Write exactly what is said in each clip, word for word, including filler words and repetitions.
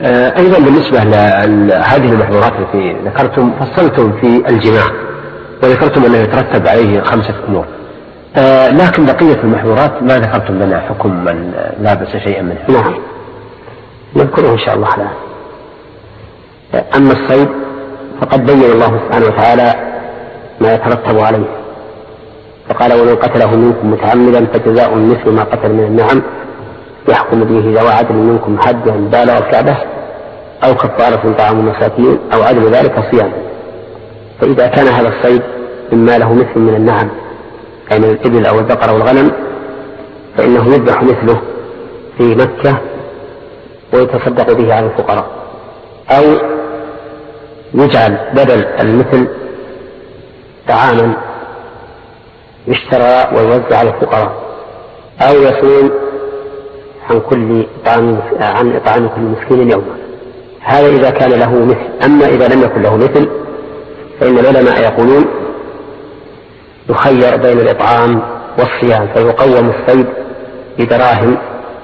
أيضا بالنسبة لهذه المحظورات التي ذكرتم فصلتم في الجماع وذكرتم أنه يترتب عليه خمسة أمور، لكن بقية المحظورات ما ذكرتم لنا حكم من لابس شيئا منها. نعم نذكره إن شاء الله الآن. أما الصيد فقد بين الله سبحانه وتعالى ما يترتب عليه، فقال ومن قتله منكم متعمدا فجزاء مثل ما قتل من النعم يحكم به ذوى عدل منكم حدا بالغ الكعبة أو كفارة طعام مساكين أو عدل ذلك صيام. فإذا كان هذا الصيد مما له مثل من النعم أي من الإبل أو البقر أو الغنم فإنه يذبح مثله في مكة ويتصدق به على الفقراء، أو يجعل بدل المثل طعاما يشترى ويوزع على الفقراء، أو يصوم عن كل طعام عن إطعام كل مسكين يوما. هذا إذا كان له مثل. أما إذا لم يكن له مثل فإن العلماء يقولون يخير بين الإطعام والصيام، فيقوم الصيد بدراهم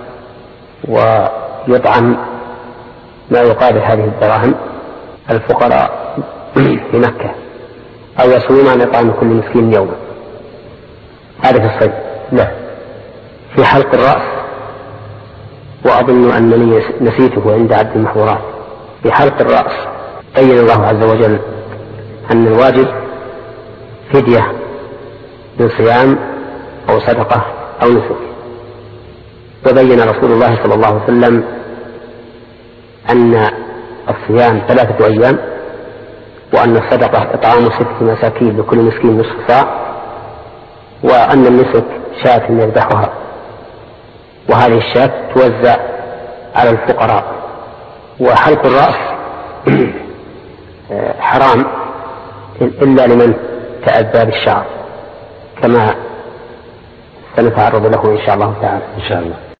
ويطعم ما يقابل هذه الدراهم الفقراء في مكة، أو يصوم عن إطعام كل مسكين يوما. هذا في الصيد. لا. في حلق الرأس وأظن أنني نسيته عند عبد المحظورات. في حلق الرأس بين الله عز وجل أن الواجب فدية من صيام أو صدقة أو نسك، وبين رسول الله صلى الله عليه وسلم أن الصيام ثلاثة أيام، وأن الصدقة إطعام ست مساكين لكل مسكين نصف صاع، وأن النسك شاة يذبحها، وهذه الشاة توزع على الفقراء. وحلق الرأس حرام إلا لمن تأذى بالشعر كما سنتعرض له إن شاء الله تعالى. إن شاء الله.